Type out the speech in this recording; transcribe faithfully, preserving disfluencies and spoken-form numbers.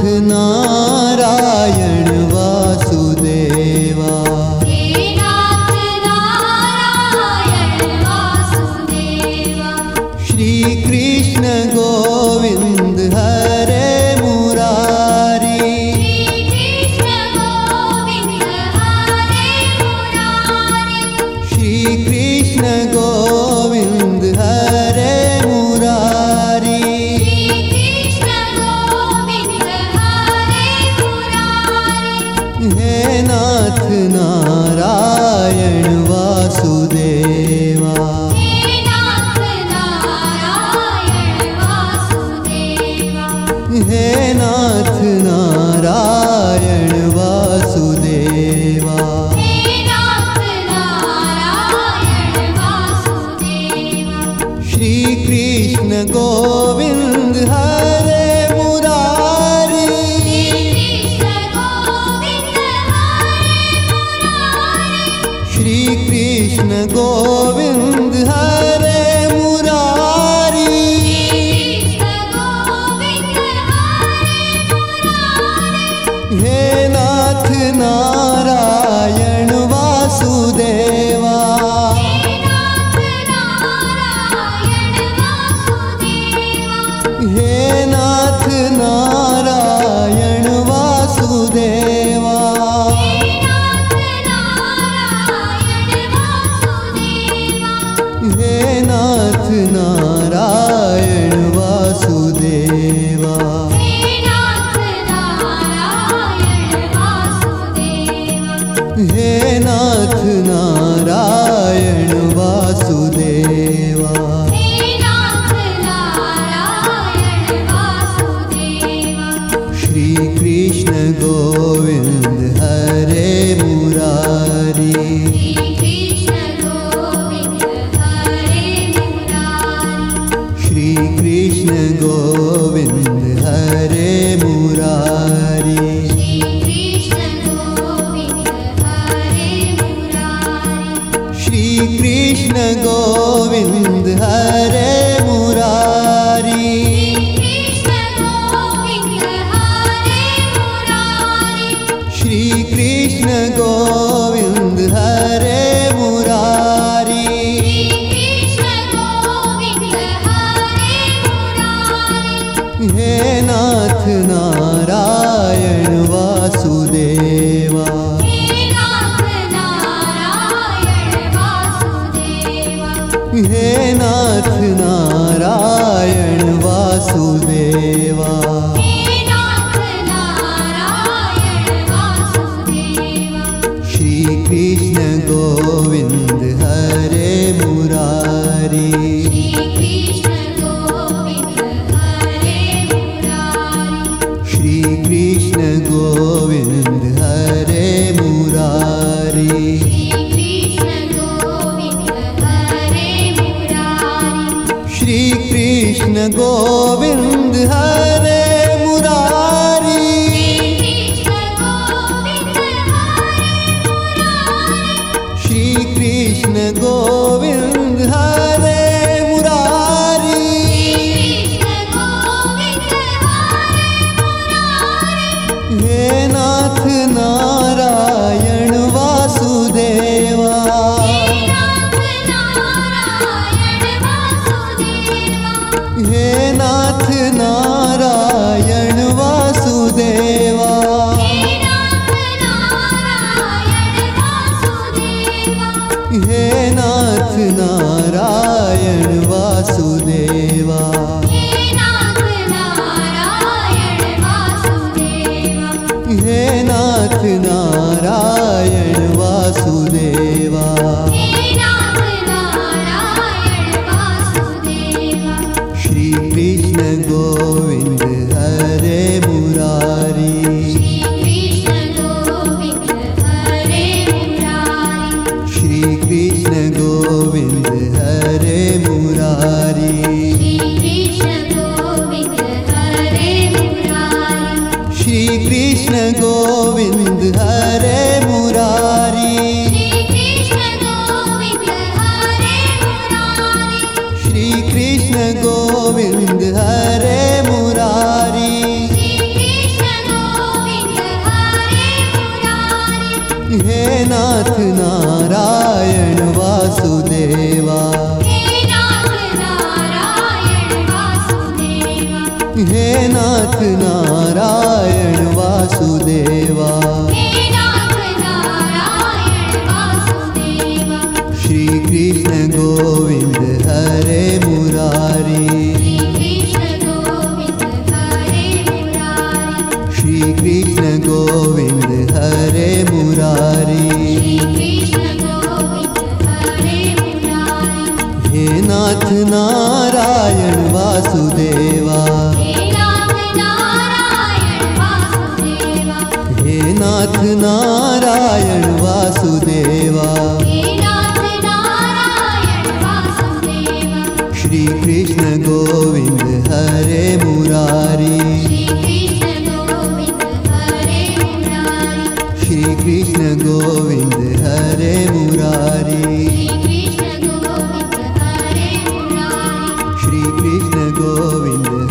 Narayan Vasudeva. हे नाथ Narayan Vasudeva. Shri Krishna Govind हरे Murari. Shri Krishna Govind हरे Murari. Shri Krishna Govind हरे Murari. हे नाथ Narayan Vasudeva. हे नाथ Narayan Vasudeva. हे नाथ Narayan Vasudeva. हे नाथ Narayan Vasudeva. Shri Krishna Govind हरे Murari. Shri Krishna Govind हरे Murari. Shri Krishna Govind हरे Murari. हे नाथ Narayan Vasudeva. हे नाथ Narayan Vasudeva. हे नाथ Narayan Vasudeva. हे नाथ Narayan Vasudeva. हे नाथ Narayan Vasudeva. हे नाथ Narayan Vasudeva. हे नाथ Narayan Vasudeva. Shri Krishna Govind हरे Murari. Shri Krishna Govind हरे Murari. Shri Krishna Govind हरे Murari. Shri Krishna Govind हरे Murari. हे नाथ Narayan Vasudeva. हे नाथ Narayan Vasudeva. Shri Krishna Govind हरे Murari. Shri Krishna Govind हरे Murari. Shri Krishna Govind हरे Murari. Shri Krishna Govind हरे Murari. हे नाथ Narayan Vasudeva. हे नाथ Narayan Vasudeva. हे नाथ Narayan Vasudeva. हे नाथ Narayan Vasudeva. Shri Krishna Govind हरे Murari. Shri Krishna Govind हरे Murari. Shri Krishna Govind हरे Murari. Shri Krishna Govind हरे Murari. नाथ Narayan Vasudeva हे नाथ Narayan Vasudeva हे नाथ Narayan Vasudeva Shri Krishna Govind हरे Murari Shri Krishna Govind हरे Murari हे नाथ Narayan Vasudeva हे नाथ Narayan Vasudeva Shri Krishna Govind हरे Murari Shri Krishna Govind हरे Murari Shri Krishna Govind